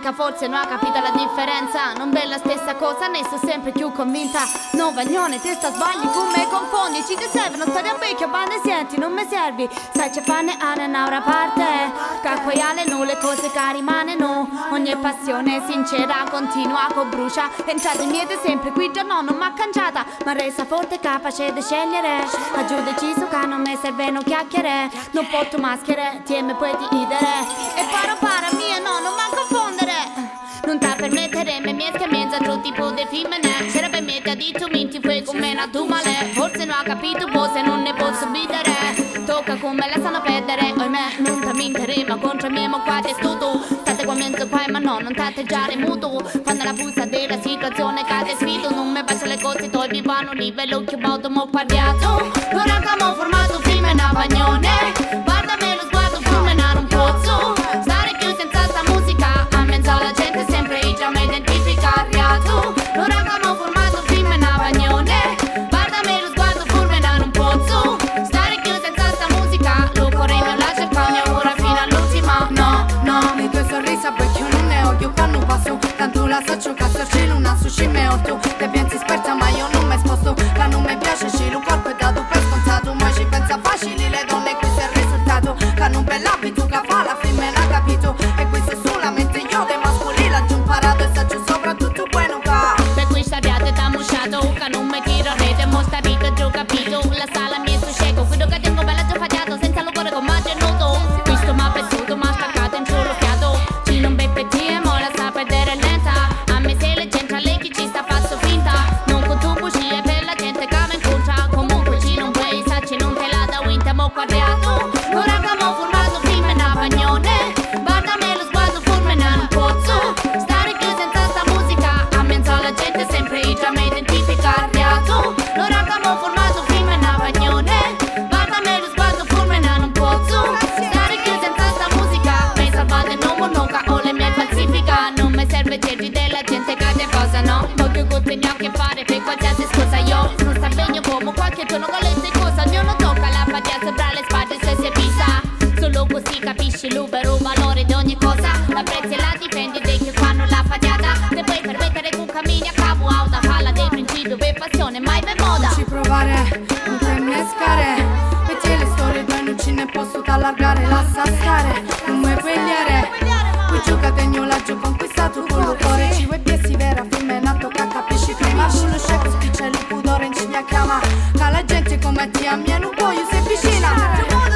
Mica forse non ha capito la differenza. Non è la stessa cosa, ne sto sempre più convinta. No vagnone, te sta sbagli, con me confondi. Ci ti servono stare a becchio, bande senti, non mi servi. Sai c'è fanne ane un'aura parte. Cacquaiale no, le cose che rimaneno. Ogni passione sincera continua con brucia. Entrate in miete sempre qui già no, non m'ha cangiata. Ma resta forte capace di scegliere. Ha giù deciso che non mi servono chiacchiere. Non porto maschere, ti me puoi idere. E para mia no, non m'ha confondere. Non ta permettere me miesca mezza giù tipo de femmine. Se per me ti ha detto minti fai con me tu male. Forse non ha capito forse non ne posso bidere. Tocca come la sanno perdere. Oimè non ta mintere ma contro me mo qua te studo. State qua mezzo qua ma no non tatteggiare muto. Quando la busta della situazione cade sfido. Non mi bacia le cose toi vivano livello che botto mo guardiato. Ora che mo formato femmina vagnone. Guardami lo sguardo femmina non posso. Stare più senza sta musica. A mezzo alla gente sempre già mi identifica arriato. Ora che mo formato femmina vagnone. Guardami lo sguardo femmina non posso. Stare più senza sta musica. Lo correndo la cercagna ora fino all'ultima. No, i tuoi sorrisi perché non ne ho io quando passo. Tanto la saccio cazzo il cielo una sushi me orto. Te pensi sperta ma io non mi sposto. Che non mi piace cielo un corpo è dato per scontato. Ma ci pensa facili le donne questo è il risultato. Che non per l'abito che fa la femmina capito. E questo solamente io dei mascoli l'ho già imparato. E saccio soprattutto bueno ca. Per questa abbiate da musciato. Che non mi tiro rete mo sta vita giù capito. La sala mi è su sceco. Quello che tengo bella già fagiato. Senza locore con maggio e nudo. Questo m'ha pessuto m'ha staccato in solo fiato. Ci non beppe e mo la sa perdere lenta. A me se le gente a lei che ci sta faccio finta. Non con tu bugie per la gente che mi incontra. Comunque ci non puoi sacci non te la da winter mo quadrato. Ora che mo formato femmina vagnone. Guardami lo sguardo femmina non posso. Stare più senza sta musica. A mezzo alla gente sempre già mi identifica arriato. Ora che mo formato femmina vagnone. Guardami lo sguardo femmina non posso. Stare più senza sta musica. Mi salvate non monoca o le mie falsifica. Non mi serve dirvi della gente che te cosa no. Voglio continuare a che fare per qualsiasi scusa io. Non sta bene come qualche giorno con le stesse cose. Ognuno tocca la fatia sopra le spalle se si pisa. Solo così capisci il vero valore di ogni cosa. La prezzi e la difendi dei che fanno la fatiata. Se puoi permettere che un cammini a capo auta. Falla dei principi per passione mai per moda. Ci provare, non te innescare. Metti le storie dove non ce ne posso t'allargare. Lascia stare, non vuoi pigliare. Qui gioca tegno l'agio conquistato con lo cuore. Ci vuoi piessi vera femmina tocca capisci prima. Con lo scecco spiccia il pudore in ciglia chiama. Che la gente come ti ammia non voglio se vicina.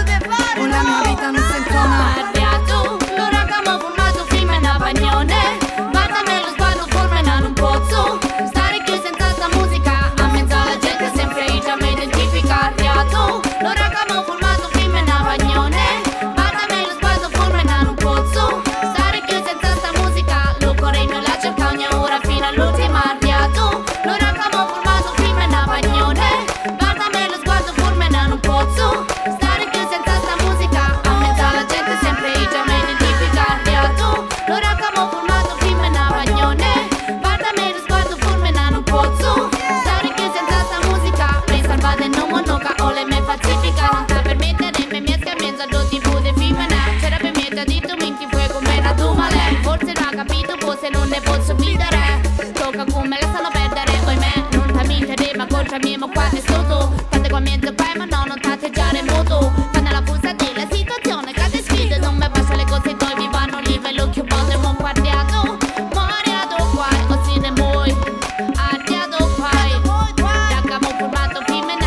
Con la mia vita non si intona. Arreato, l'ora che mo formato femmina vagnone. Guardami lo sguardo femmina non posso. Stare più senza sta musica. A mezzo alla gente sempre già mi identifica arriato. L'ora che mo formato femmina vagnone. Guardami lo sguardo femmina non posso. Stare più senza sta musica. Lo correndo la cercagna ora fino all'ultima arriato. L'ora che mo formato femmina vagnone. Guardami lo sguardo femmina non posso. Stare più senza sta musica. A mezzo alla gente sempre già mi identifica arriato. L'ora che mo formato femmina vagnone. Guardami lo sguardo femmina non posso. Stare più senza sta musica. Mi salvate non monoca o le me falsifica. Non sta per mettere me mia scambienza do tipo de femmina. C'era per me t'ha detto minti fue come era tu male. Forse non ha capito forse non ne posso bidere. Tocca come la sanno perdere. Poi me non ta mintere ma contro me mo qua è sotto. Fate qua mezzo qua ma no non tatteggiare moto. Quando la fusa della situazione cade sfide. Non mi basta le cose toi vivano livello che botte mo guardiato. Moriato qua così ne muoi. Ardiato qua. Ragga mo formato femmina.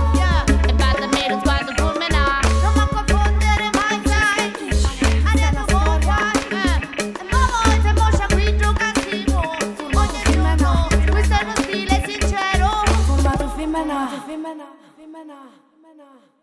E guardami lo sguardo femmina. Non mi confondere mai sai. Adesso vuoi e mo te moscia qui giocativo. Ogni giorno questo è uno stile sincero. Formato femmina.